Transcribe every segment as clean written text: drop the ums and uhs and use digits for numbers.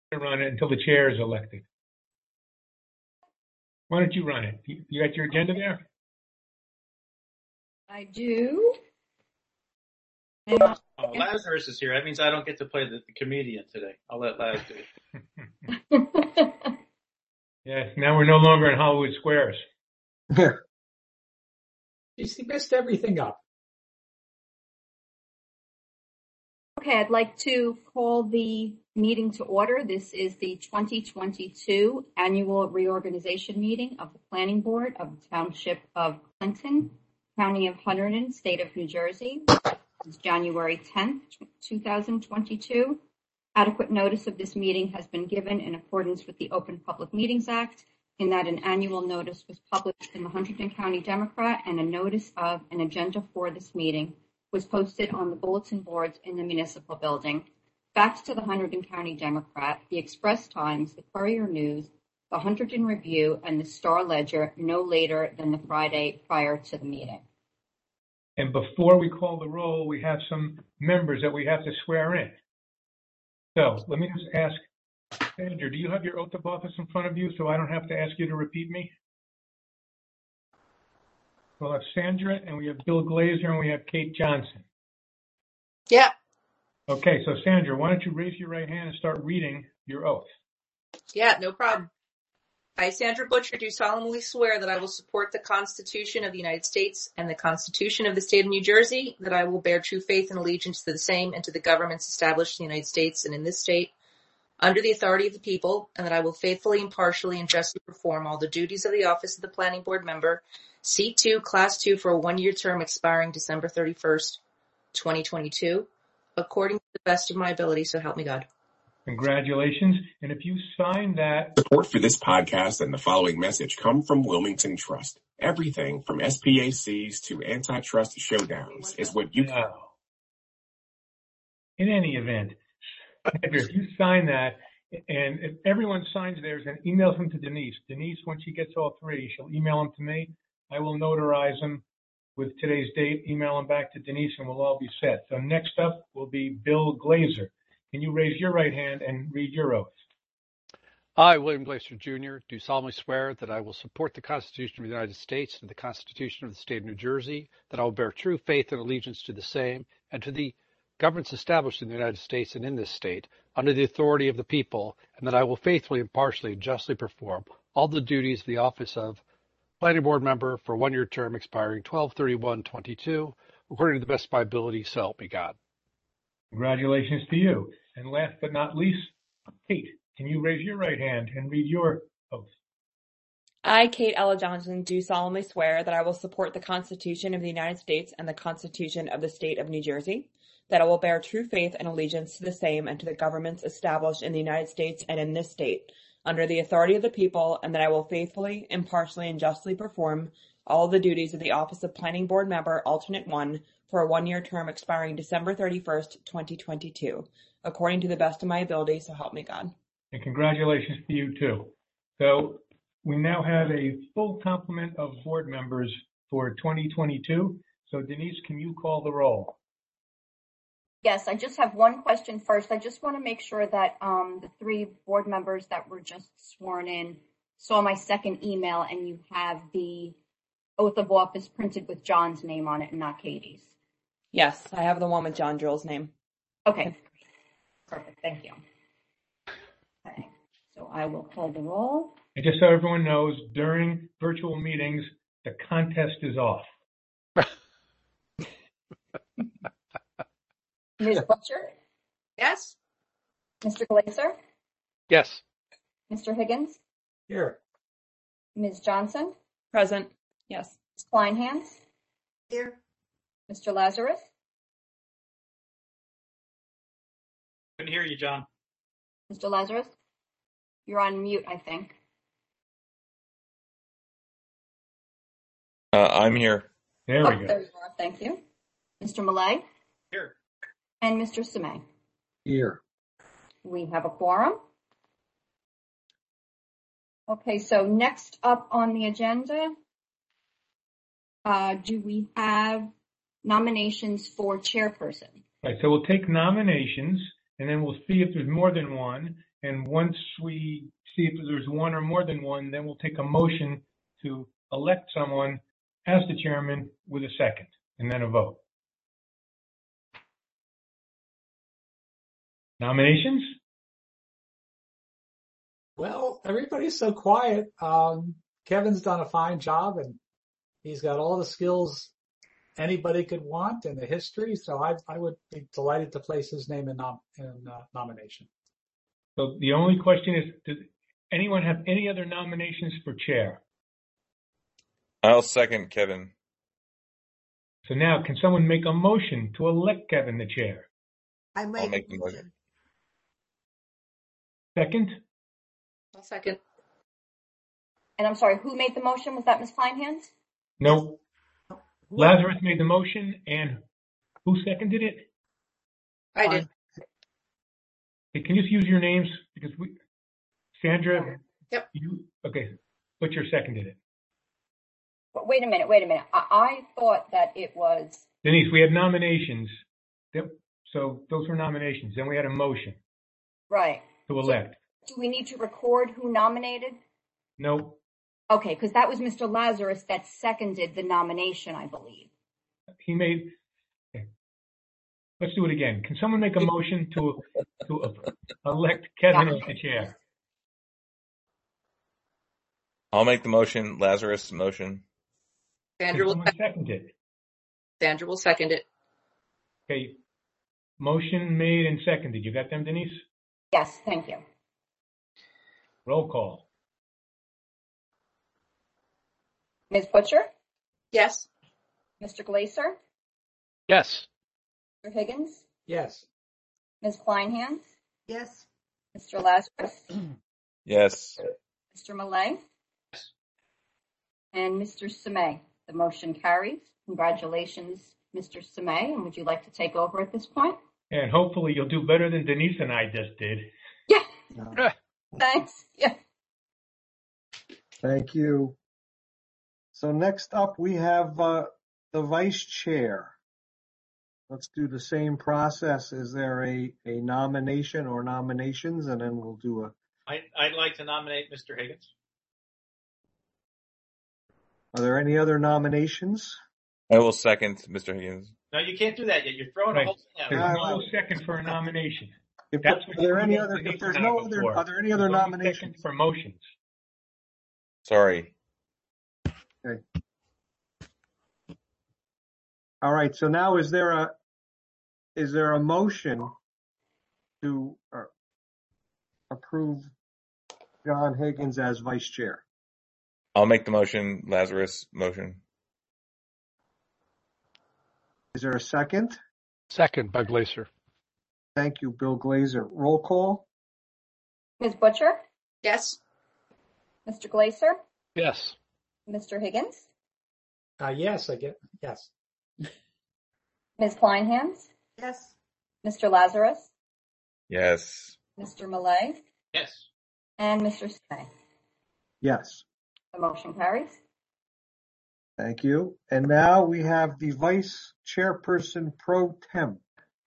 run it until the chair is elected. Why don't you run it? You got your agenda there? I do. Oh, Lazarus is here. That means I don't get to play the comedian today. I'll let Laz do it. Yes, now we're no longer in Hollywood Squares. He messed everything up. Okay, I'd like to call the meeting to order. This is the 2022 annual reorganization meeting of the Planning Board of the Township of Clinton, County of Hunterdon, State of New Jersey. It's January 10th, 2022. Adequate notice of this meeting has been given in accordance with the Open Public Meetings Act, in that an annual notice was published in the Hunterdon County Democrat, and a notice of an agenda for this meeting was posted on the bulletin boards in the municipal building. Faxed to the Hunterdon County Democrat, the Express Times, the Courier News, the Hunterdon Review, and the Star Ledger no later than the Friday prior to the meeting. And before we call the roll, we have some members that we have to swear in. So let me just ask, Sandra, do you have your oath of office in front of you so I don't have to ask you to repeat me? We'll have Sandra, and we have Bill Glazer, and we have Kate Johnson. Yeah. Okay, so Sandra, why don't you raise your right hand and start reading your oath? Yeah, no problem. I, Sandra Butcher, do solemnly swear that I will support the Constitution of the United States and the Constitution of the State of New Jersey, that I will bear true faith and allegiance to the same and to the governments established in the United States and in this state, under the authority of the people, and that I will faithfully, impartially, and justly perform all the duties of the office of the Planning Board member, Seat 2, Class 2, for a one-year term expiring December 31st, 2022, according to the best of my ability, so help me God. Congratulations. And if you sign that... Support for this podcast and the following message come from Wilmington Trust. Everything from SPACs to antitrust showdowns is what you... In any event, if you sign that, and if everyone signs theirs and emails them to Denise, when she gets all three, she'll email them to me. I will notarize them with today's date, email them back to Denise, and we'll all be set. So next up will be Bill Glazer. Can you raise your right hand and read your oath? I, William Glazer, Jr., do solemnly swear that I will support the Constitution of the United States and the Constitution of the State of New Jersey, that I will bear true faith and allegiance to the same and to the governments established in the United States and in this state, under the authority of the people, and that I will faithfully, impartially, and justly perform all the duties of the office of Planning Board member for a one-year term expiring 12/31/22, according to the best of my ability, so help me God. Congratulations to you. And last but not least, Kate, can you raise your right hand and read your oath? I, Kate Ella Johnson, do solemnly swear that I will support the Constitution of the United States and the Constitution of the State of New Jersey, that I will bear true faith and allegiance to the same and to the governments established in the United States and in this state, under the authority of the people, and that I will faithfully, impartially, and justly perform all the duties of the office of Planning Board member, alternate 1, for a one-year term expiring December 31st, 2022, according to the best of my ability, so help me God. And congratulations to you too. So we now have a full complement of board members for 2022. So Denise, can you call the roll? Yes, I just have one question first. I just want to make sure that the three board members that were just sworn in saw my second email, and you have the oath of office printed with John's name on it and not Katie's. Yes, I have the one with John Drill's name. Okay, perfect. Thank you. Okay, so I will call the roll. And just so everyone knows, during virtual meetings, the contest is off. Ms. Butcher? Yes. Mr. Glazer? Yes. Mr. Higgins? Here. Ms. Johnson? Present. Yes. Ms. Kleinhans? Here. Mr. Lazarus? Couldn't hear you, John. Mr. Lazarus? You're on mute, I think. I'm here. There we go. There you are. Thank you. Mr. Millay? Here. And Mr. Semay? Here. We have a quorum. Okay, so next up on the agenda, do we have nominations for chairperson? Right, so we'll take nominations, and then we'll see if there's more than one. And once we see if there's one or more than one, then we'll take a motion to elect someone as the chairman with a second, and then a vote. Nominations? Well, everybody's so quiet. Kevin's done a fine job, and he's got all the skills anybody could want and the history. So I would be delighted to place his name in nomination. So the only question is, does anyone have any other nominations for chair? I'll second Kevin. So now, can someone make a motion to elect Kevin the chair? I'll make the motion. Second? I'll second. And I'm sorry, who made the motion? Was that Ms. Kleinhans? No. Lazarus made the motion, and who seconded it? I did. Hey, can you just use your names? Because Sandra? Yep. Okay, Butcher seconded it. But wait a minute. I thought that it was... Denise, we had nominations. So those were nominations. Then we had a motion. Right. To elect. So do we need to record who nominated? No. Okay, because that was Mr. Lazarus that seconded the nomination, I believe. He made... Okay. Let's do it again. Can someone make a motion to elect Kevin as the chair? I'll make the motion. Lazarus motion. Sandra will second it. Sandra will second it. Okay. Motion made and seconded. You got them, Denise? Yes, thank you. Roll call. Ms. Butcher? Yes. Mr. Glaser? Yes. Mr. Higgins? Yes. Ms. Kleinhans? Yes. Mr. Lazarus? Yes. Mr. Millay? Yes. And Mr. Semay. The motion carries. Congratulations, Mr. Semay. And would you like to take over at this point? And hopefully you'll do better than Denise and I just did. Yeah. Thanks. Yeah. Thank you. So next up, we have the vice chair. Let's do the same process. Is there a nomination or nominations? And then we'll do a... I'd like to nominate Mr. Higgins. Are there any other nominations? I will second Mr. Higgins. No, you can't do that yet. You're throwing a whole thing out. There's no second for a nomination. If there are any other nominations for motions? Sorry. Okay. All right. So now, is there a motion to approve John Higgins as vice chair? I'll make the motion. Lazarus motion. Is there a second? Second by Glaser. Thank you, Bill Glaser. Roll call. Ms. Butcher? Yes. Mr. Glaser? Yes. Mr. Higgins? Yes, yes. Ms. Kleinhans? Yes. Mr. Lazarus? Yes. Mr. Millay? Yes. And Mr. Semay. Yes. The motion carries. Thank you. And now we have the vice chairperson pro temp.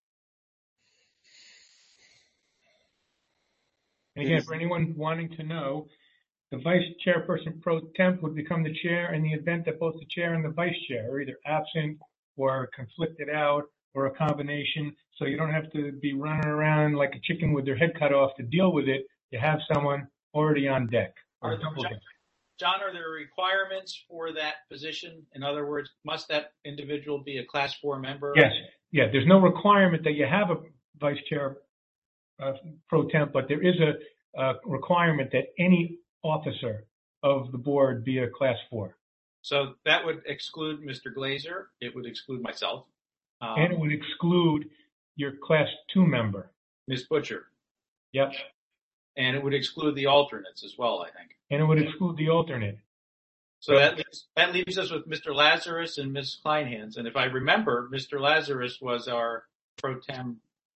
And again, for anyone wanting to know, the vice chairperson pro temp would become the chair in the event that both the chair and the vice chair are either absent or conflicted out or a combination. So you don't have to be running around like a chicken with their head cut off to deal with it. You have someone already on deck. John, are there requirements for that position? In other words, must that individual be a Class 4 member? Yes. Yeah. There's no requirement that you have a vice chair pro temp, but there is a requirement that any officer of the board be a Class 4. So that would exclude Mr. Glaser. It would exclude myself. And it would exclude your Class 2 member. Ms. Butcher. Yep. And it would exclude the alternates as well, I think. And it would exclude the alternate. So that leaves us with Mr. Lazarus and Ms. Kleinhans. And if I remember, Mr. Lazarus was our pro tem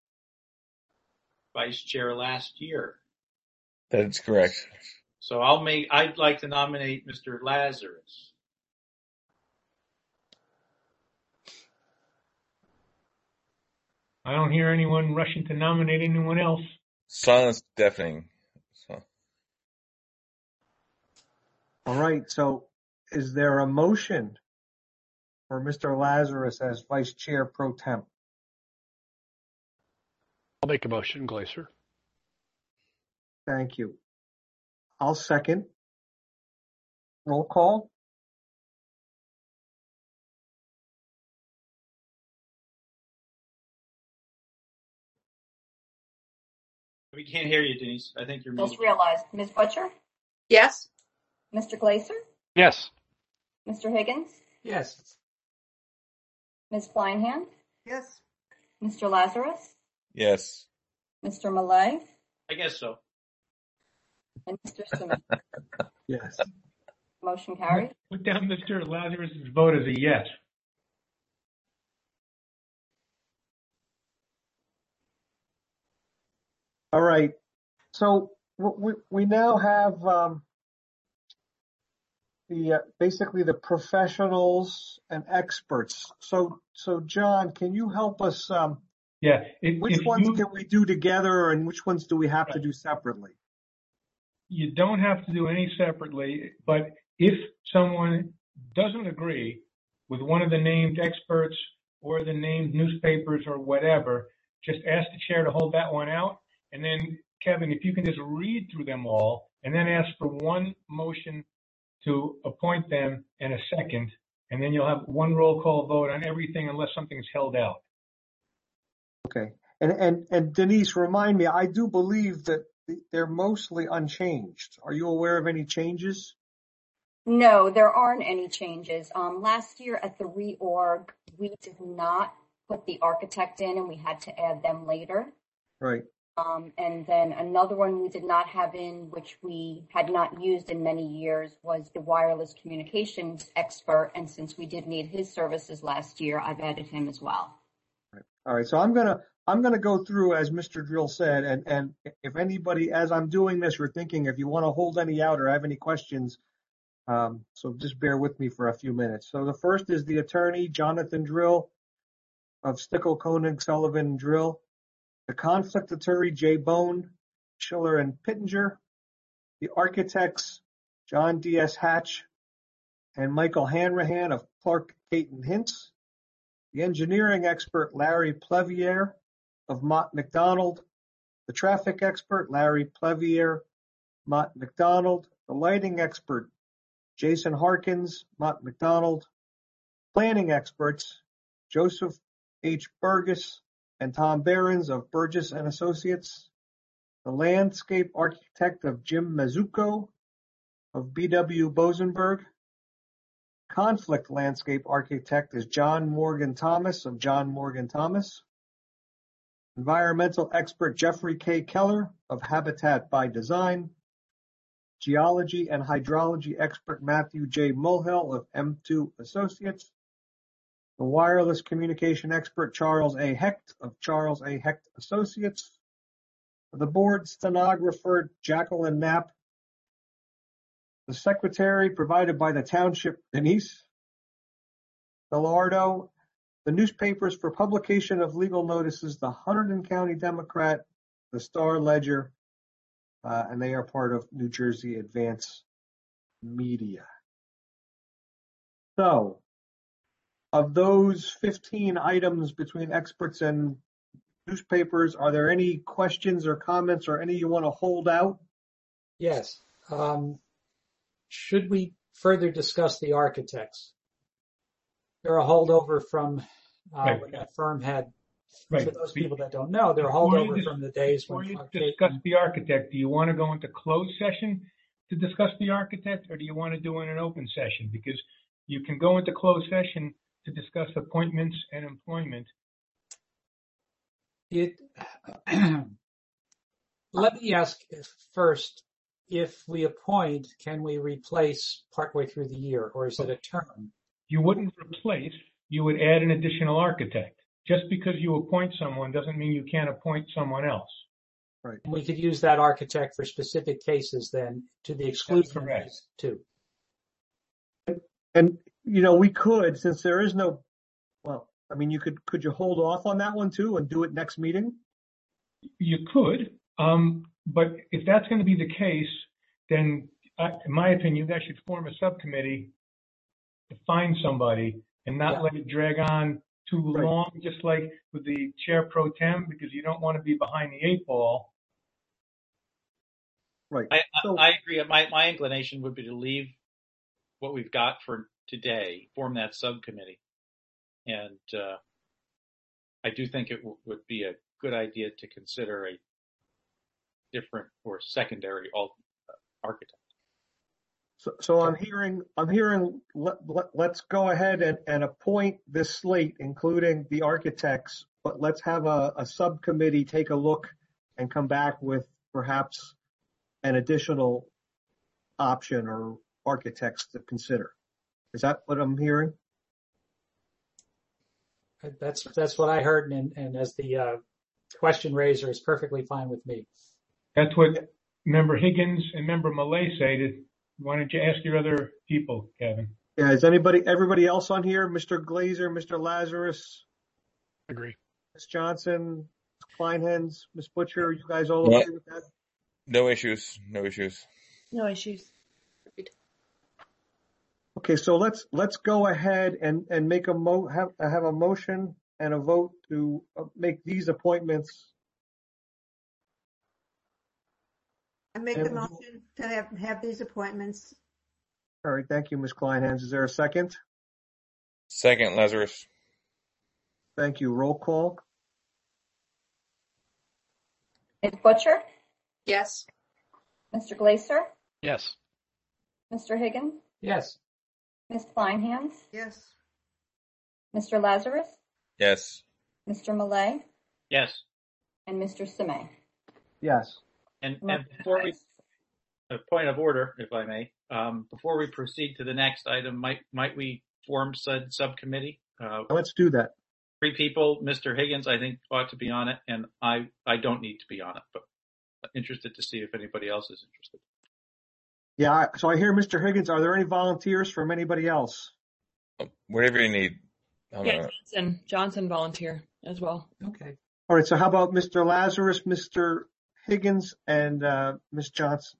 vice chair last year. That's correct. So I'd like to nominate Mr. Lazarus. I don't hear anyone rushing to nominate anyone else. Silence deafening. So, All right, so is there a motion for Mr. Lazarus as Vice Chair Pro Temp? I'll make a motion, Glacier. Thank you. I'll second. Roll call. We can't hear you, Denise. I think you're Just muted. realized. Ms. Butcher? Yes. Mr. Glacier? Yes. Mr. Higgins? Yes. Ms. Kleinhand? Yes. Mr. Lazarus? yes. Mr. Malay? I guess so. And Mr. Simmons? Yes. Motion carried. Put down Mr. Lazarus' vote as a yes. All right. So we now have basically the professionals and experts. So John, can you help us? Yeah. Which ones can we do together, and which ones do we have to do separately? You don't have to do any separately, but if someone doesn't agree with one of the named experts or the named newspapers or whatever, just ask the chair to hold that one out. And then, Kevin, if you can just read through them all and then ask for one motion to appoint them and a second, and then you'll have one roll call vote on everything unless something's held out. Okay. And Denise, remind me, I do believe that they're mostly unchanged. Are you aware of any changes? No, there aren't any changes. Last year at the reorg, we did not put the architect in, and we had to add them later. Right. And then another one we did not have in, which we had not used in many years, was the wireless communications expert. And since we did need his services last year, I've added him as well. Right. All right. So I'm gonna go through, as Mr. Drill said, and if anybody, as I'm doing this, you're thinking if you want to hold any out or have any questions, so just bear with me for a few minutes. So the first is the attorney, Jonathan Drill of Stickle, Koenig, Sullivan, Drill. The conflict attorney, Jay Bone, Schiller, and Pittenger. The architects, John D.S. Hatch and Michael Hanrahan of Clark, Caton, Hintz. The engineering expert, Larry Plevier of Mott McDonald. The traffic expert, Larry Plevier, Mott McDonald. The lighting expert, Jason Harkins, Mott McDonald. Planning experts, Joseph H. Burgess and Tom Behrens of Burgess and Associates. The landscape architect of Jim Mazzucco of B.W. Bosenberg. Conflict landscape architect is John Morgan Thomas of John Morgan Thomas. Environmental expert Jeffrey K. Keller of Habitat by Design. Geology and hydrology expert Matthew J. Mulhill of M2 Associates. The wireless communication expert Charles A. Hecht of Charles A. Hecht Associates. The board stenographer Jacqueline Knapp. The secretary provided by the township Denise Gallardo. The newspapers for publication of legal notices, the Hunterdon County Democrat, the Star Ledger, and they are part of New Jersey Advance Media. So, of those 15 items between experts and newspapers, are there any questions or comments or any you want to hold out? Yes. Should we further discuss the architects? They're a holdover from when that firm had, for those people that don't know, they're a holdover from the days when Before you discuss the architect, do you want to go into closed session to discuss the architect, or do you want to do it in an open session? Because you can go into closed session to discuss appointments and employment. Let me ask first, if we appoint, can we replace partway through the year, or is it a term? You wouldn't replace, you would add an additional architect. Just because you appoint someone doesn't mean you can't appoint someone else. Right. We could use that architect for specific cases then, to the exclusion of these two. And, we could, since there is no, well, I mean, could you hold off on that one too and do it next meeting? You could, but if that's going to be the case, then in my opinion, you guys should form a subcommittee to find somebody and not let it drag on too long, just like with the chair pro tem, because you don't want to be behind the 8 ball. Right. I agree. My inclination would be to leave what we've got for today, form that subcommittee. And I do think it would be a good idea to consider a different or secondary architect. So I'm hearing. Let's go ahead and appoint this slate, including the architects. But let's have a subcommittee take a look and come back with perhaps an additional option or architects to consider. Is that what I'm hearing? That's what I heard, and as the question raiser is perfectly fine with me. That's what Member Higgins and Member Malay say. Why don't you ask your other people, Kevin? Yeah, is everybody else on here? Mr. Glazer, Mr. Lazarus? Agree. Ms. Johnson, Ms. Kleinhens, Ms. Butcher, you guys all agree with that? No issues. No issues. No issues. Okay, so let's go ahead and make have a motion and a vote to make these appointments. I make the motion to have these appointments. All right, thank you, Ms. Kleinhens. Is there a second? Second, Lazarus. Thank you. Roll call. Ms. Butcher? Yes. Mr. Glaser? Yes. Mr. Higgins? Yes. Ms. Kleinhans? Yes. Mr. Lazarus? Yes. Mr. Malay? Yes. And Mr. Simay? Yes. And before a point of order, if I may, before we proceed to the next item, might we form said subcommittee? Let's do that. 3 people. Mr. Higgins, I think, ought to be on it, and I don't need to be on it, but interested to see if anybody else is interested. Yeah, so I hear Mr. Higgins. Are there any volunteers from anybody else? Whatever you need. Yeah, Johnson volunteer as well. Okay. All right, so how about Mr. Lazarus, Mr. Higgins, and Ms. Johnson?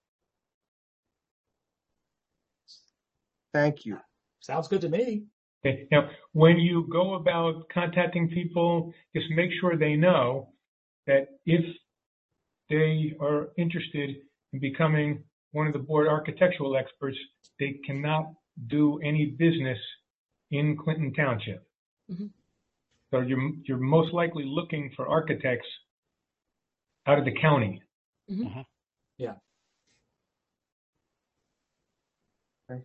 Thank you. Sounds good to me. Okay. Now, when you go about contacting people, just make sure they know that if they are interested in becoming one of the board architectural experts, they cannot do any business in Clinton Township. Mm-hmm. So you're most likely looking for architects out of the county. Mm-hmm. Yeah. Okay.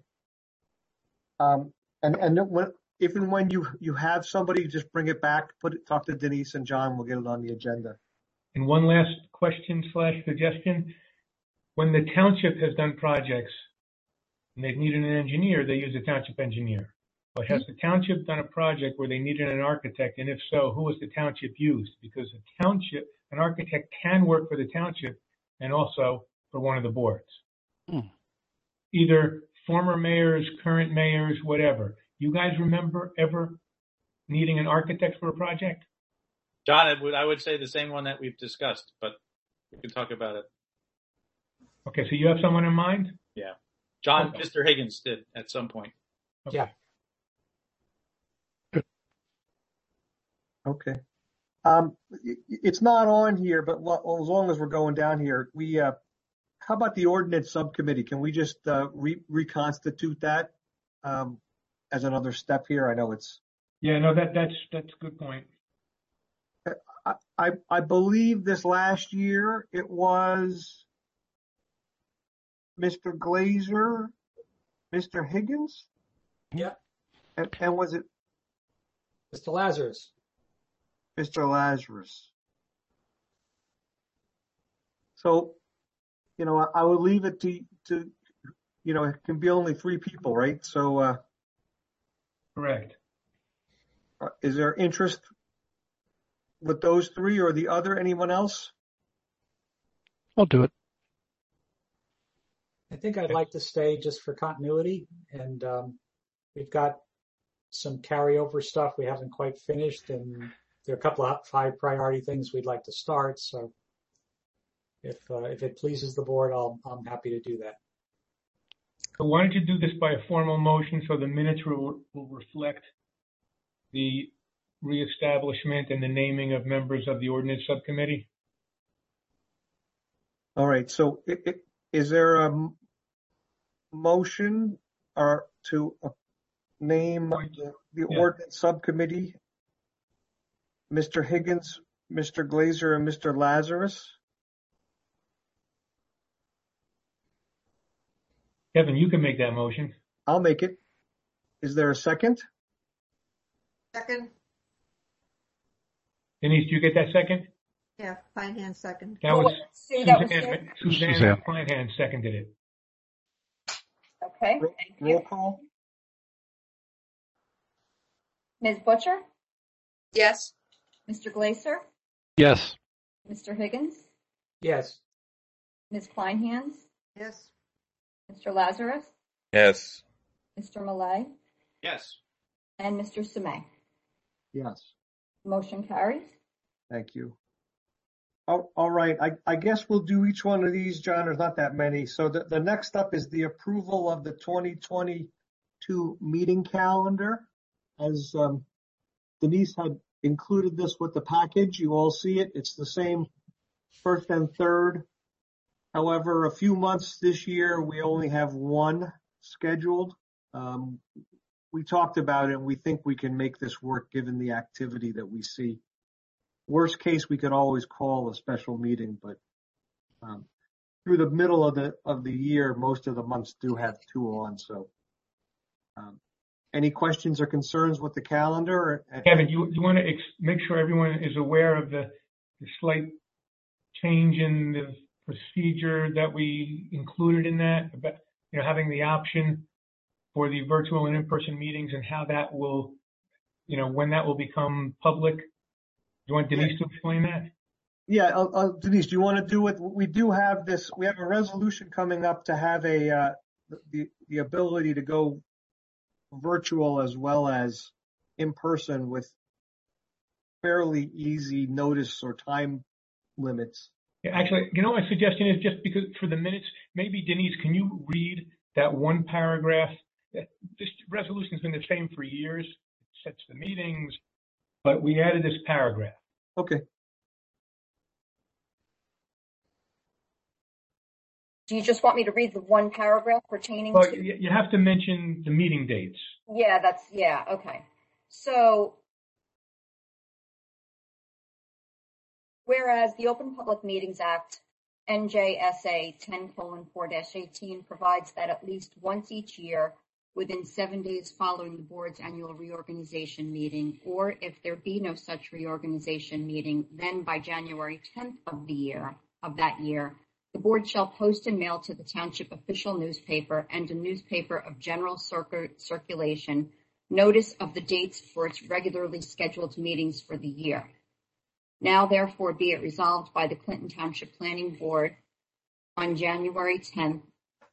And if and when you have somebody, just bring it back, talk to Denise and John, we'll get it on the agenda. And one last question / suggestion. When the township has done projects and they've needed an engineer, they use a township engineer. But has the township done a project where they needed an architect? And if so, who has the township used? Because an architect can work for the township and also for one of the boards. Either former mayors, current mayors, whatever. You guys remember ever needing an architect for a project? John, I would say the same one that we've discussed, but we can talk about it. Okay, so you have someone in mind? Yeah. John, Okay. Mr. Higgins did at some point. Okay. Yeah. Okay. It's not on here, but as long as we're going down here, how about the ordinance subcommittee? Can we just reconstitute that as another step here? I know it's. Yeah, no, that's a good point. I believe this last year it was Mr. Glazer, Mr. Higgins. Yeah. And was it Mr. Lazarus? Mr. Lazarus? So, I would leave it to it can be only 3 people, right? So, Correct. Is there interest with those 3 or the other? Anyone else? I'll do it. I think I'd like to stay just for continuity, and we've got some carryover stuff we haven't quite finished, and there are a couple of high priority things we'd like to start. So if it pleases the board, I'm happy to do that. So why don't you do this by a formal motion so the minutes will reflect the reestablishment and the naming of members of the ordinance subcommittee? All right. So is there a motion or to name the ordinance subcommittee? Mr. Higgins, Mr. Glazer, and Mr. Lazarus? Kevin, you can make that motion. I'll make it. Is there a second? Second. Denise, do you get that second? Yeah, Kleinhans second. That was Sue, that was Sue. Suzanne Kleinhans seconded it. Okay, thank you. Roll call? Ms. Butcher? Yes. Mr. Glazer? Yes. Mr. Higgins? Yes. Ms. Kleinhans? Yes. Mr. Lazarus? Yes. Mr. Malay? Yes. And Mr. Semay. Yes. Motion carries. Thank you. All right. I guess we'll do each one of these, John. There's not that many. So the next up is the approval of the 2022 meeting calendar. As Denise had included this with the package, you all see it. It's the same first and third. However, a few months this year, we only have one scheduled. We talked about it, and we think we can make this work given the activity that we see. Worst case, we could always call a special meeting, but through the middle of the year, most of the months do have two on. So, any questions or concerns with the calendar? Kevin, you want to make sure everyone is aware of the slight change in the procedure that we included in that, about having the option for the virtual and in-person meetings, and how that will, when that will become public. Do you want Denise to explain that? Yeah, Denise, do you want to do it? We do have this. We have a resolution coming up to have the ability to go virtual as well as in person with fairly easy notice or time limits. Yeah, actually, my suggestion is, just because for the minutes, maybe Denise, can you read that one paragraph? This resolution's been the same for years. It sets the meetings, but we added this paragraph. Okay. Do you just want me to read the one paragraph pertaining Well, to? you have to mention the meeting dates. Yeah, okay. So, whereas the Open Public Meetings Act, NJSA 10:4-18, provides that at least once each year, within 7 days following the board's annual reorganization meeting, or if there be no such reorganization meeting, then by January 10th of that year, the board shall post and mail to the township official newspaper and a newspaper of general circulation notice of the dates for its regularly scheduled meetings for the year. Now, therefore, be it resolved by the Clinton Township Planning Board on January 10th,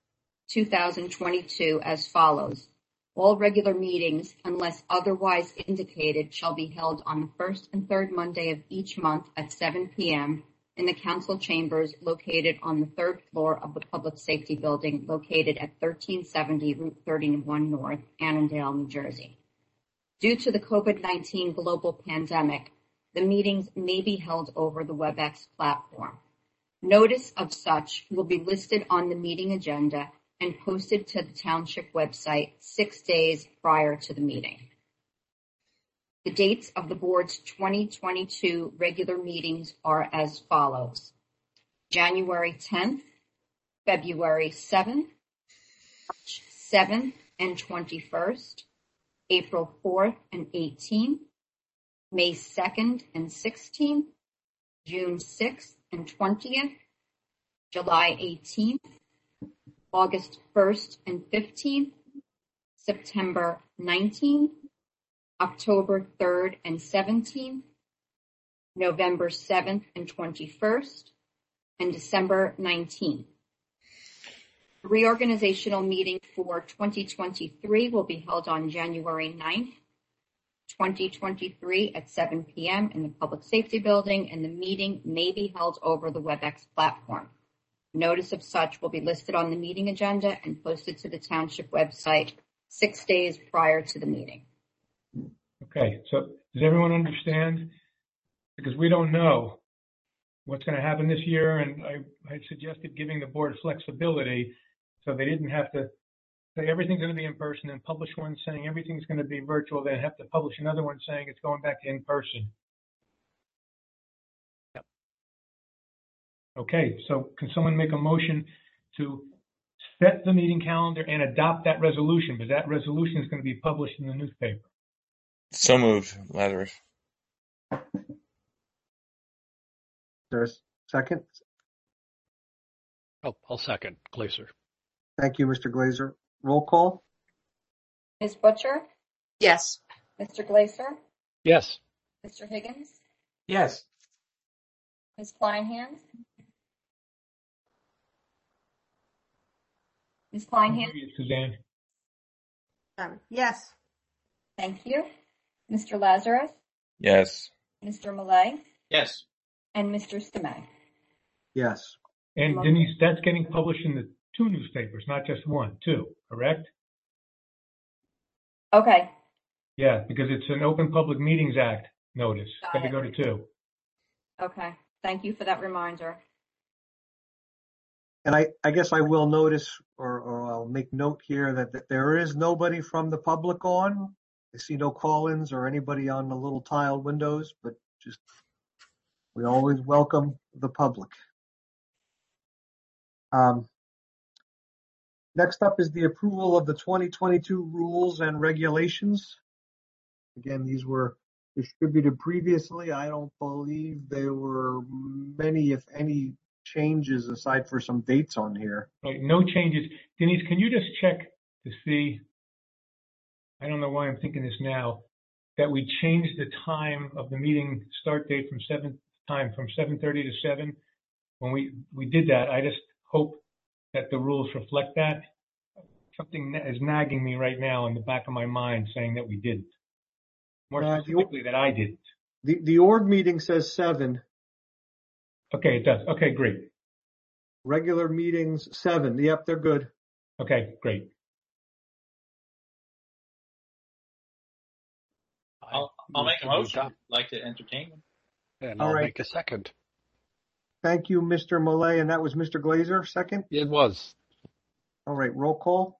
2022 as follows. All regular meetings, unless otherwise indicated, shall be held on the first and third Monday of each month at 7 p.m. in the council chambers located on the third floor of the Public Safety Building located at 1370 Route 31 North, Annandale, New Jersey. Due to the COVID-19 global pandemic, the meetings may be held over the WebEx platform. Notice of such will be listed on the meeting agenda and posted to the township website 6 days prior to the meeting. The dates of the board's 2022 regular meetings are as follows. January 10th, February 7th, March 7th and 21st, April 4th and 18th, May 2nd and 16th, June 6th and 20th, July 18th, August 1st and 15th, September 19th, October 3rd and 17th, November 7th and 21st, and December 19th. The reorganizational meeting for 2023 will be held on January 9th 2023 at 7 p.m. in the Public Safety Building, and the meeting may be held over the WebEx platform. Notice of such will be listed on the meeting agenda and posted to the township website 6 days prior to the meeting. Okay, so does everyone understand? Because we don't know what's going to happen this year, and I suggested giving the board flexibility so they didn't have to say everything's going to be in person and publish one saying everything's going to be virtual, then have to publish another one saying it's going back to in person. Yep. Okay, so can someone make a motion to set the meeting calendar and adopt that resolution? Because that resolution is going to be published in the newspaper. So moved, Lazarus. There's a second. Oh, I'll second. Glazer. Thank you, Mr. Glazer. Roll call. Ms. Butcher, Yes. Mr. Glazer, Yes. Mr. Higgins, Yes. Ms. Kleinhans, Ms. Kleinhans, Suzanne. Yes. thank you. Mr. Lazarus, Yes. Mr. Malay, Yes. and Mr. Stemay. Yes. And Denise, that's getting published in the 2 newspapers, not just 1, 2, correct? Okay, Yeah, because it's an Open Public Meetings Act notice. Got to it. go to 2. okay. Thank you for that reminder. And I guess I will notice, or I'll make note here that there is nobody from the public on. I see no call-ins or anybody on the little tiled windows, but just, we always welcome the public. Next up is the approval of the 2022 rules and regulations. Again, these were distributed previously. I don't believe there were many, if any, changes aside for some dates on here. Right, no changes. Denise, can you just check to see, I don't know why I'm thinking this now, that we changed the time of the meeting start date from 7:30 to 7? When we did that, I just hope that the rules reflect that. Something is nagging me right now in the back of my mind saying that we didn't. More specifically, that I didn't. The org meeting says 7. Okay, it does. Okay, great. Regular meetings 7. Yep, they're good. Okay, great. I'll make a motion. I'd like to entertain them. And All I'll right. make a second. Thank you, Mr. Malay, and that was Mr. Glazer, second. It was. All right, roll call.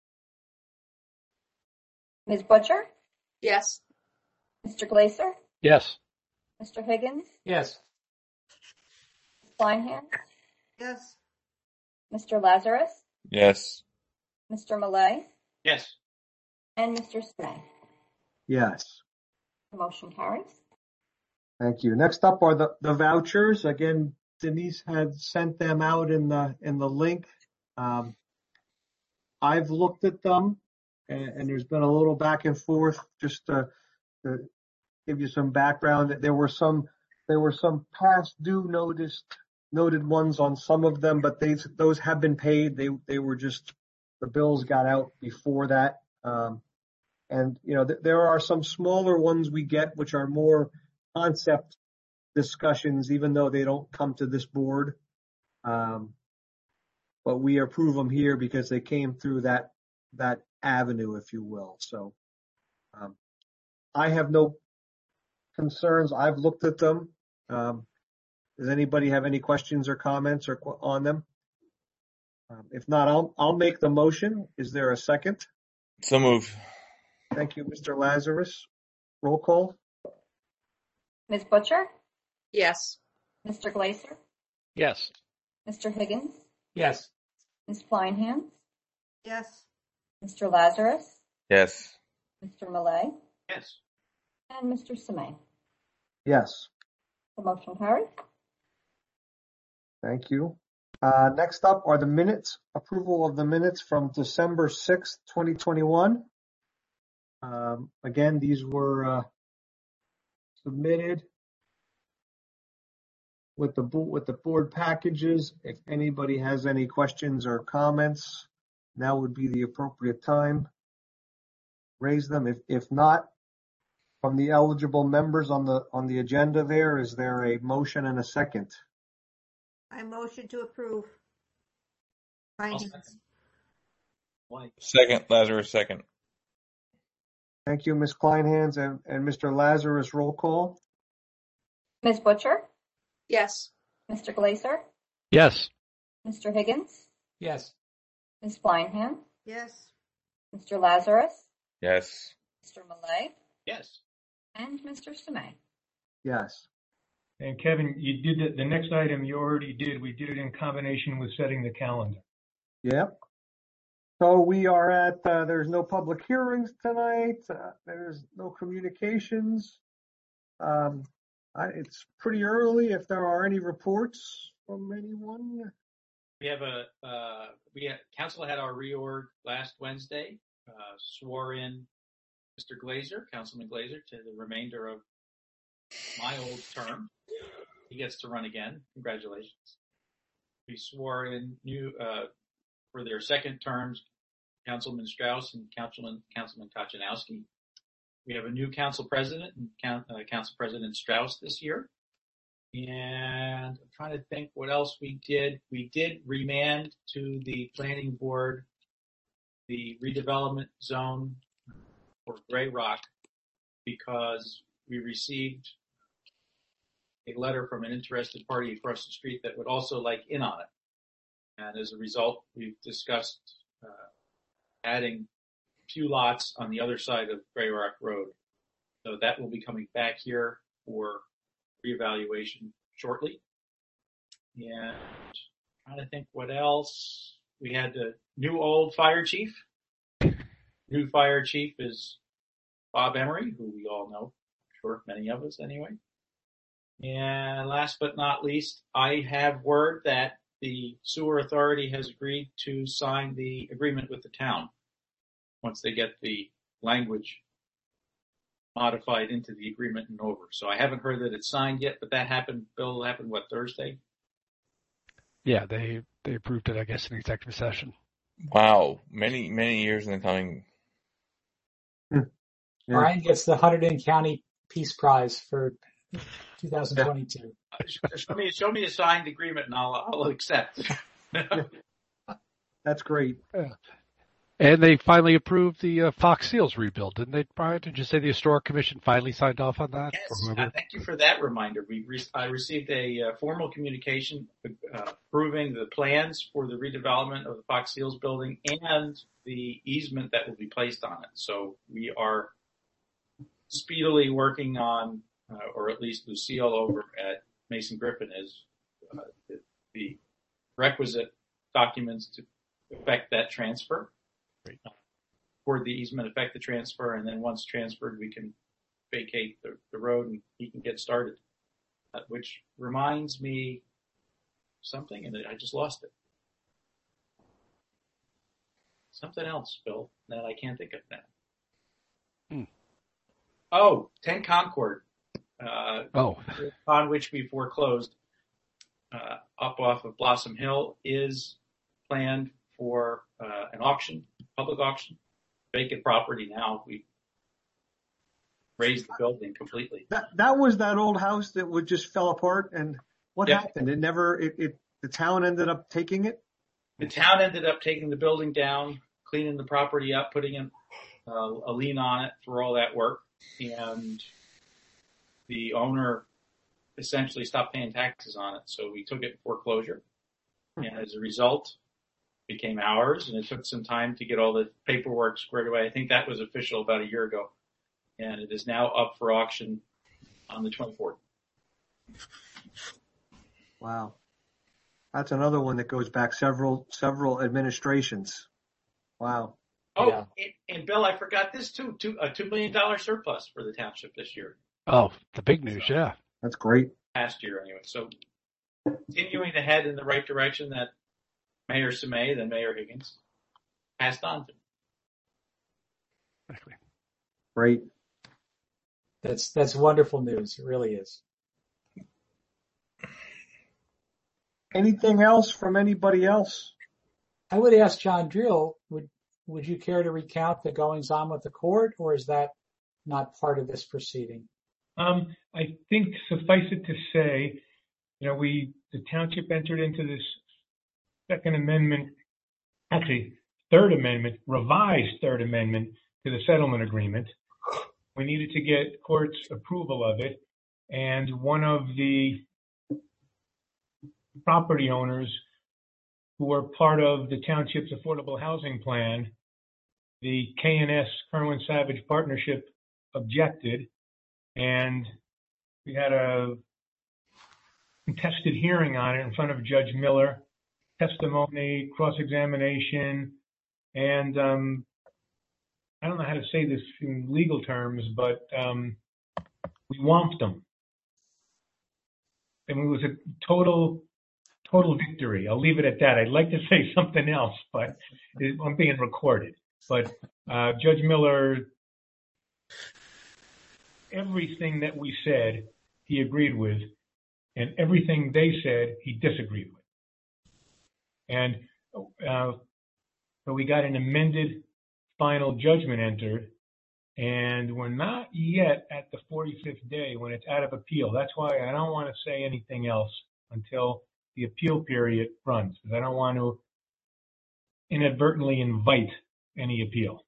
Ms. Butcher, Yes. Mr. Glazer, Yes. Mr. Higgins, Yes. Ms. Kleinhans, Yes. Mr. Lazarus, Yes. Mr. Malay, Yes. and Mr. Stemay. Yes. The motion carries. Thank you. Next up are the vouchers. Again, Denise had sent them out in the link. I've looked at them, and there's been a little back and forth just to give you some background. There were some past due noted ones on some of them, but those have been paid. They were just, the bills got out before that. And there are some smaller ones we get which are more concept discussions, even though they don't come to this board. But we approve them here because they came through that avenue, if you will. So I have no concerns. I've looked at them. Does anybody have any questions or comments on them? If not, I'll make the motion. Is there a second? So moved. Thank you, Mr. Lazarus. Roll call. Ms. Butcher, Yes. Mr. Glazer, Yes. Mr. Higgins, Yes. Ms. Kleinhans, Yes. Mr. Lazarus, Yes. Mr. Malay, Yes. and Mr. Stemay. Yes. The motion carries. Thank you. Next up are the minutes. Approval of the minutes from December 6th, 2021. Again, these were submitted with the board packages. If anybody has any questions or comments, now would be the appropriate time. Raise them. If not, from the eligible members on the agenda there. Is there a motion and a second? I motion to approve. I'll Findings. second. Like, Second, Lazarus, second. Thank you, Ms. Kleinhans and Mr. Lazarus. Roll call. Ms. Butcher, Yes. Mr. Glazer, Yes. Mr. Higgins, Yes. Ms. Kleinhan, Yes. Mr. Lazarus, Yes. Mr. Malay, yes. and Mr. Semay. Yes. And Kevin, you did the next item you already did. We did it in combination with setting the calendar. Yep. So we are at, there's no public hearings tonight. There's no communications. It's pretty early. If there are any reports from anyone. Council had our reorg last Wednesday, swore in Mr. Glazer, Councilman Glazer, to the remainder of my old term. He gets to run again. Congratulations. We swore in new, for their second terms, Councilman Strauss and Councilman Kochanowski. We have a new council president, Council President Strauss this year. And I'm trying to think what else we did. We did remand to the planning board the redevelopment zone for Gray Rock because we received a letter from an interested party across the street that would also like in on it. And as a result, we've discussed adding a few lots on the other side of Gray Rock Road. So that will be coming back here for reevaluation shortly. And trying to think what else. We had the new old fire chief. New fire chief is Bob Emery, who we all know, I'm sure many of us anyway. And last but not least, I have word that the sewer authority has agreed to sign the agreement with the town once they get the language modified into the agreement and over. So I haven't heard that it's signed yet, but that happened, Bill, happened what, Thursday? Yeah, they approved it, I guess, in executive session. Wow. Many years in the coming. Yeah. Brian gets the Hunterdon County Peace Prize for 2022. Show me a signed agreement and I'll accept. That's great. Yeah. And they finally approved the Fox Seals rebuild, didn't they, Brian? Did you say the Historic Commission finally signed off on that? Yes, thank you for that reminder. I received a formal communication approving the plans for the redevelopment of the Fox Seals building and the easement that will be placed on it. So we are speedily working on, or at least Lucille over at Mason Griffin is the requisite documents to effect that transfer. For the easement, effect the transfer, and then once transferred, we can vacate the road and he can get started. Which reminds me something, and I just lost it. Something else, Bill, that I can't think of now. Oh, 10 Concord. On which we foreclosed up off of Blossom Hill is planned for an auction, public auction, vacant property now. We raised the building completely. That was that old house that would just fell apart, and what happened? The town ended up taking it? The town ended up taking the building down, cleaning the property up, putting in a lien on it for all that work, and the owner essentially stopped paying taxes on it, so we took it in foreclosure, and as a result, became ours, and it took some time to get all the paperwork squared away. I think that was official about a year ago, and it is now up for auction on the 24th. Wow. That's another one that goes back several administrations. Wow. Oh, Yeah. and Bill, I forgot this too, a $2 million surplus for the township this year. Oh, the big news, yeah. That's great. Past year anyway. So continuing to head in the right direction that Mayor Semay, then Mayor Higgins, passed on to. Exactly. Great. That's wonderful news. It really is. Anything else from anybody else? I would ask John Drill, would you care to recount the goings on with the court, or is that not part of this proceeding? I think suffice it to say, the township entered into this Second Amendment, actually Third Amendment, revised Third Amendment to the settlement agreement. We needed to get court's approval of it, and one of the property owners who were part of the township's affordable housing plan, the K&S Kerwin Savage Partnership, objected, and we had a contested hearing on it in front of Judge Miller, testimony, cross-examination, and I don't know how to say this in legal terms, but we whomped them. And it was a total victory. I'll leave it at that. I'd like to say something else, but I'm being recorded. But Judge Miller, everything that we said, he agreed with, and everything they said, he disagreed with. And so we got an amended final judgment entered, and we're not yet at the 45th day when it's out of appeal. That's why I don't want to say anything else until the appeal period runs, because I don't want to inadvertently invite any appeal.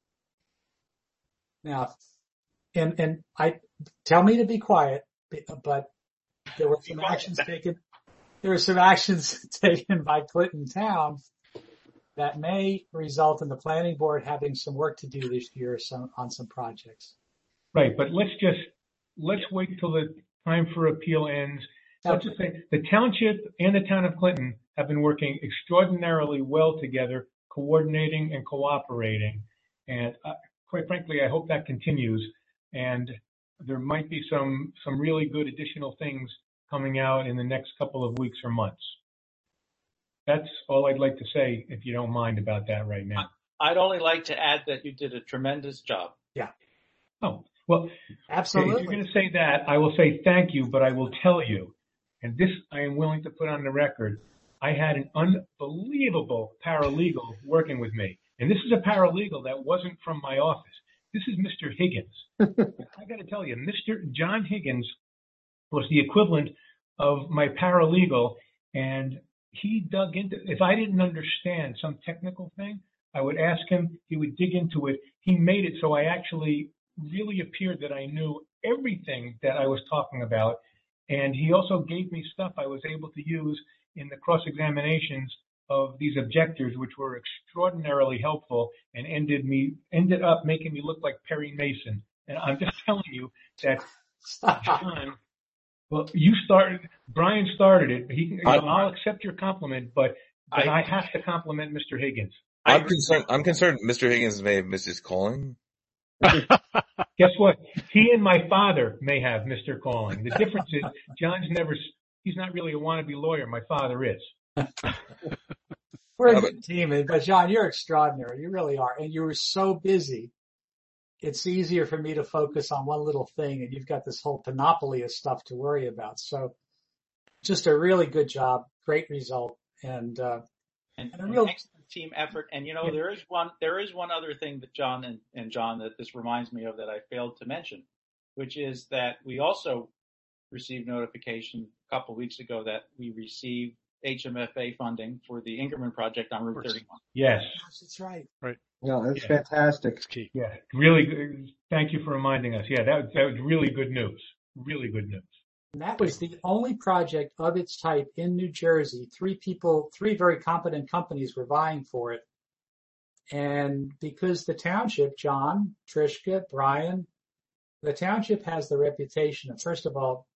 Now, and I tell me to be quiet, but there were some actions taken. There were some actions taken by Clinton Town that may result in the planning board having some work to do this year on some projects. Right, but let's wait till the time for appeal ends. Let's just say the township and the town of Clinton have been working extraordinarily well together, coordinating and cooperating. And quite frankly, I hope that continues. And there might be some really good additional things coming out in the next couple of weeks or months. That's all I'd like to say, if you don't mind, about that right now. I'd only like to add that you did a tremendous job. Yeah. Oh, well, absolutely. If you're going to say that, I will say thank you, but I will tell you, and this I am willing to put on the record, I had an unbelievable paralegal working with me. And this is a paralegal that wasn't from my office. This is Mr. Higgins. I got to tell you, Mr. John Higgins was the equivalent of my paralegal, and he dug into, if I didn't understand some technical thing, I would ask him, he would dig into it. He made it so I actually really appeared that I knew everything that I was talking about. And he also gave me stuff I was able to use in the cross-examinations of these objectors, which were extraordinarily helpful and ended up making me look like Perry Mason. And I'm just telling you that John, well, Brian started it. I'll accept your compliment, but I have to compliment Mr. Higgins. I'm concerned Mr. Higgins may have missed his calling. Guess what? He and my father may have Mr. Calling. The difference is he's not really a wannabe lawyer. My father is. We're a good team, but John, you're extraordinary. You really are. And you were so busy. It's easier for me to focus on one little thing, and you've got this whole panoply of stuff to worry about. So just a really good job, great result, and a real excellent team effort. And there is one other thing that John and John, that this reminds me of, that I failed to mention, which is that we also received notification a couple of weeks ago that we received HMFA funding for the Ingerman project on Route 31. Yes, that's right. Right. Yeah, that's fantastic. It's key. Yeah, really good. Thank you for reminding us. Yeah, that was really good news. Really good news. And that was the only project of its type in New Jersey. Three very competent companies were vying for it. And because the township, John, Trishka, Brian, the township has the reputation of, first of all,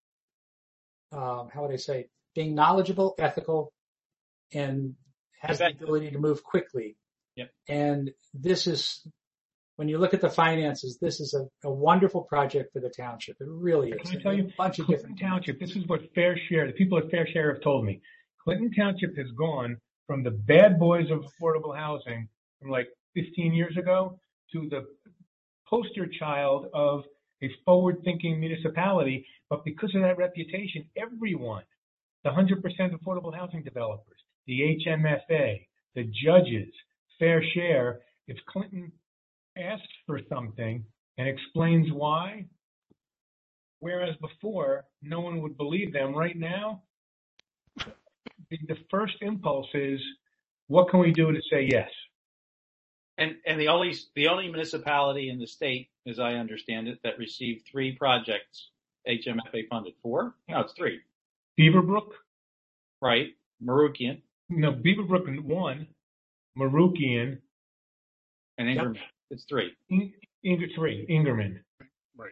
how would I say, being knowledgeable, ethical, and has the ability to move quickly. Yep. And this is, when you look at the finances, this is a wonderful project for the township. It really is. Can I tell you, a bunch of Clinton different Township, this is what the people at Fair Share have told me. Clinton Township has gone from the bad boys of affordable housing from like 15 years ago to the poster child of a forward-thinking municipality. But because of that reputation, everyone, the 100% affordable housing developers, the HMFA, the judges, Fair Share, if Clinton asks for something and explains why. Whereas before, no one would believe them. Right now, the first impulse is, what can we do to say yes? And the only municipality in the state, as I understand it, that received 3 projects HMFA funded. 4? No, it's 3. Beaverbrook? Right. Marukian. No, Beaverbrook 1, Marukian, and Ingerman. Yep. It's 3. 3, Ingerman. Right.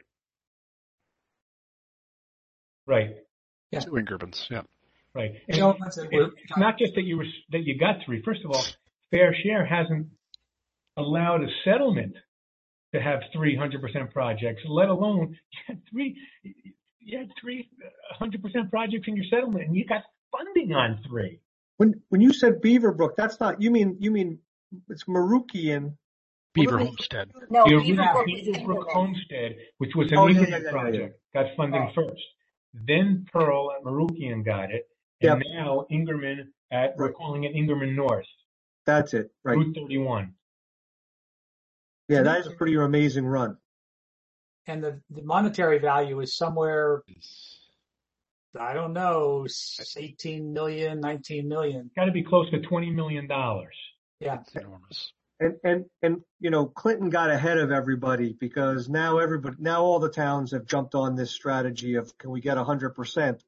Right. Yeah. 2 Ingermans. Yeah. Right. And it's not just that you got 3. First of all, Fair Share hasn't allowed a settlement to have 300% projects, let alone you had 3 100% projects in your settlement, and you got funding on 3. When you said Beaverbrook, that's not, you mean it's Marukian. Beaver Homestead. No, Beaverbrook Homestead, which was an Ingerman project, got funding first. Then Pearl and Marukian got it, and now Ingerman we're calling it Ingerman North. That's it, right. Route 31. Yeah, that is a pretty amazing run. And the monetary value is somewhere, I don't know, 18 million, 19 million. Got to be close to $20 million. Yeah. It's enormous. And Clinton got ahead of everybody because now all the towns have jumped on this strategy of, can we get 100%?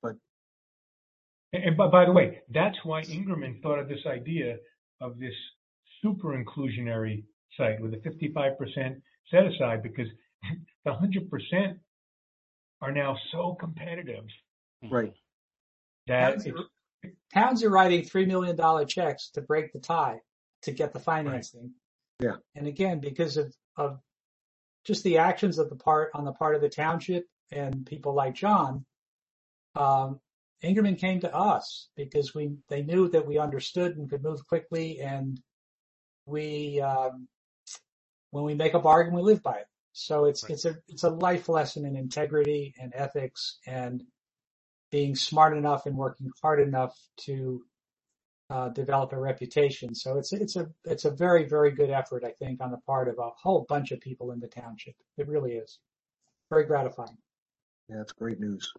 And by the way, that's why Ingerman thought of this idea of this super inclusionary site with a 55% set aside, because the 100% are now so competitive. Right. That towns are writing $3 million checks to break the tie to get the financing. Right. Yeah. And again, because of just the actions on the part of the township and people like John, Ingerman came to us because they knew that we understood and could move quickly, and we when we make a bargain, we live by it. So it's a life lesson in integrity and ethics and being smart enough and working hard enough to develop a reputation. So it's a very, very good effort, I think, on the part of a whole bunch of people in the township. It really is very gratifying. Yeah, that's great news.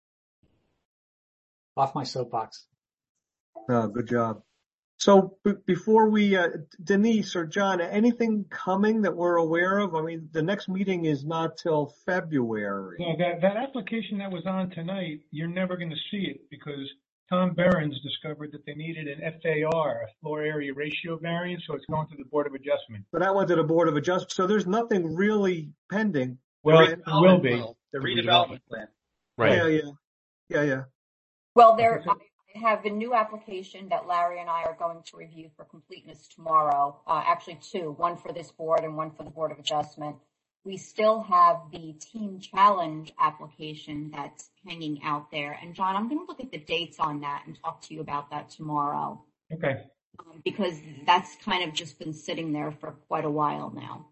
Off my soapbox. Oh, good job. So before we, Denise or John, anything coming that we're aware of? I mean, the next meeting is not till February. Yeah, that application that was on tonight, you're never going to see it because Tom Behrens discovered that they needed an FAR, a floor area ratio variance, so it's going to the Board of Adjustment. So that went to the Board of Adjustment. So there's nothing really pending. Well, it will be. The redevelopment plan. Right. Yeah. Well, I have a new application that Larry and I are going to review for completeness tomorrow. Actually 2, one for this board and one for the Board of Adjustment. We still have the Team Challenge application that's hanging out there. And John, I'm going to look at the dates on that and talk to you about that tomorrow. Okay. Because that's kind of just been sitting there for quite a while now.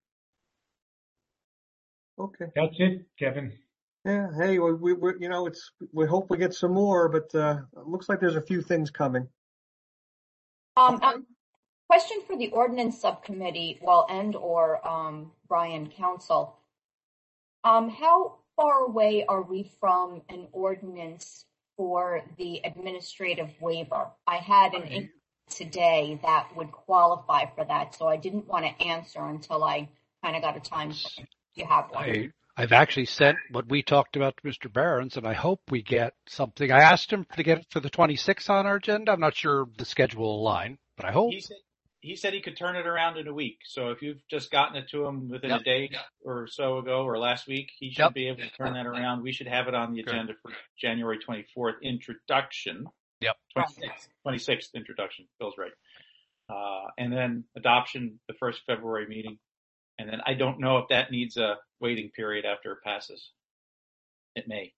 Okay. That's it, Kevin. Yeah. Hey, we hope we get some more, but it looks like there's a few things coming. Question for the ordinance subcommittee, or Brian Council. How far away are we from an ordinance for the administrative waiver? I had an inquiry today that would qualify for that, so I didn't want to answer until I kind of got a time frame. Do you have one? I've actually sent what we talked about to Mr. Behrens, and I hope we get something. I asked him to get it for the 26th on our agenda. I'm not sure the schedule will align, but I hope. He said he could turn it around in a week. So if you've just gotten it to him within a day or so ago or last week, he should be able to turn that around. We should have it on the agenda for January 24th introduction. Yep. 26th introduction. Bill's right. And then adoption the first February meeting. And then I don't know if that needs a waiting period after it passes. It may.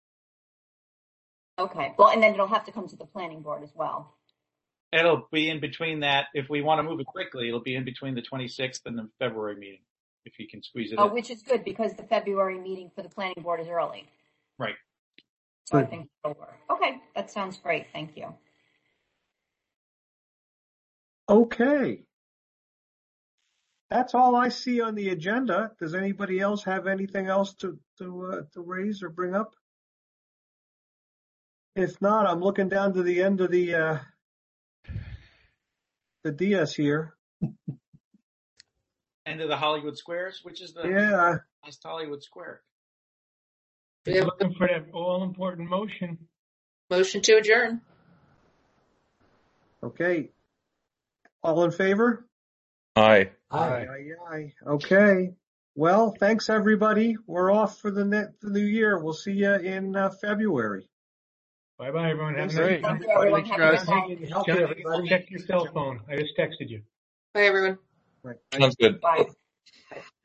Okay. Well, and then it'll have to come to the planning board as well. It'll be in between that. If we want to move it quickly, it'll be in between the 26th and the February meeting, if you can squeeze it in. Which is good because the February meeting for the planning board is early. Right. So I think it'll work. Okay. That sounds great. Thank you. Okay. That's all I see on the agenda. Does anybody else have anything else to raise or bring up? If not, I'm looking down to the end of the DS here. End of the Hollywood Squares, which is the last Hollywood Square. We have Looking for that all-important motion. motion to adjourn. Okay. All in favor? Aye. Aye. Okay. Well, thanks everybody. We're off for the new year. We'll see you in February. Bye-bye, everyone. Have a Great. nice Thank you, everyone. Thanks, Have a guys. good night. Help you, John, everybody. check your cell phone. I just texted you. Bye, everyone. Right. Sounds good. Bye.